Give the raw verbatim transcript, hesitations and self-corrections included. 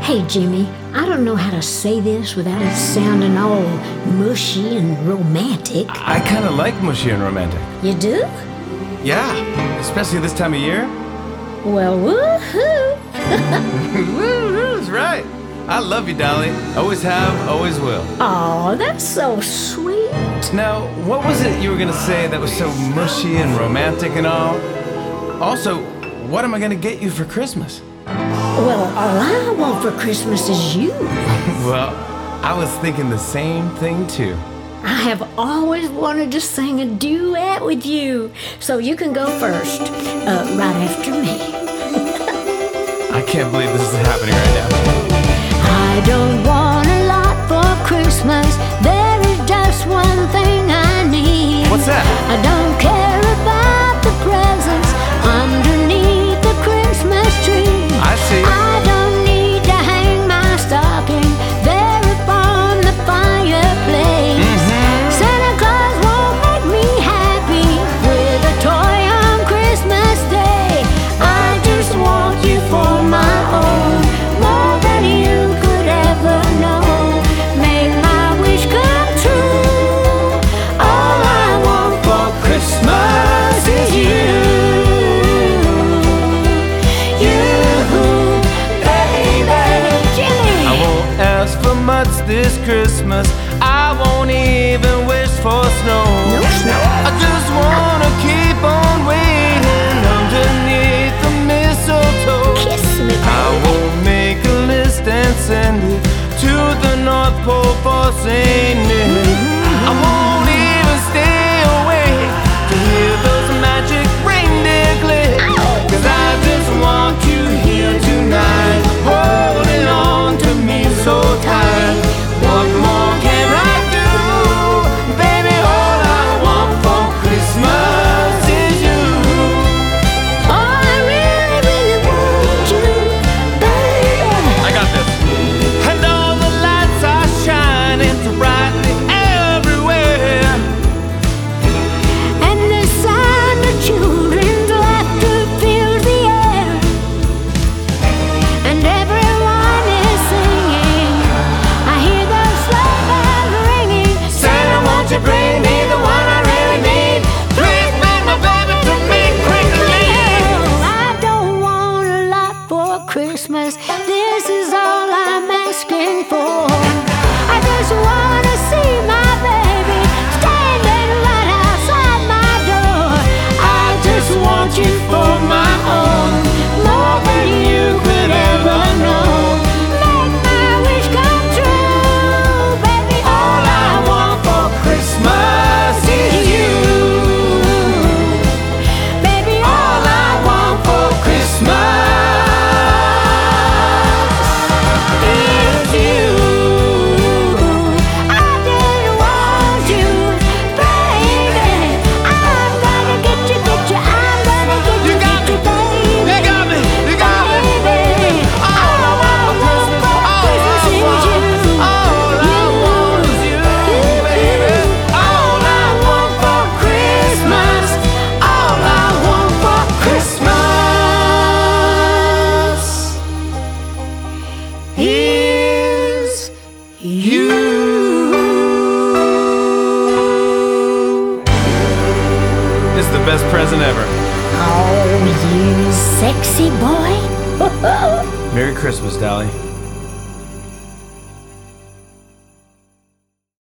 Hey, Jimmy, I don't know how to say this without it sounding all mushy and romantic. I kind of like mushy and romantic. You do? Yeah, especially this time of year. Well, woohoo! Woo-hoo's right. I love you, Dolly. Always have, always will. Aw, that's so sweet. Now, what was it you were going to say that was so mushy and romantic and all? Also, what am I going to get you for Christmas? Well, all I want for Christmas is you. Well, I was thinking the same thing, too. I have always wanted to sing a duet with you, so you can go first, uh, right after me. I can't believe this is happening right now. I don't want a lot for Christmas. There is just one thing I need. What's that? I don't care about the presents underneath the Christmas tree. I see. I don't need to hang my stocking there upon the fireplace. Mm-hmm. Santa Claus won't make me happy with a toy on Christmas Day. I just want you for my own, more than you could ever know. Make my wish come true. All I want for Christmas is you. This Christmas, I won't even wish for snow. No snow. I just wanna keep on waiting underneath the mistletoe. Kiss me, baby. I will make a list and send it to the North Pole for Saint Nick. I won't even stay awake to hear those magic reindeer click. 'Cause I just want you here tonight, holding on to me so tight. What more can I do? Baby, all I want for Christmas is you. Oh, I really, really want you, baby. I got this. And all the lights are shining so brightly everywhere. And the sound of children's laughter fills the air. And everyone is singing. I hear those sleigh bells ringing. Santa, won't you bring me the one I really need? Please bring my baby to me quickly. I don't want a lot for Christmas. This is all I'm asking for. I just wanna see my baby standing right outside my door. I just want you for my own, more than you could ever know. Make my wish come true, baby. All I want for Christmas is you. baby, All I want for Christmas is you. I just want you, baby. I'm gonna get you, get you. I'm gonna get you, You got get me. you, baby. You got me. You got me. Baby, All I want for Christmas, all I want, all I want is you, baby. All I want for Christmas, all I want for Christmas is you. It's the best present ever. Oh, you sexy boy. Merry Christmas, Dolly.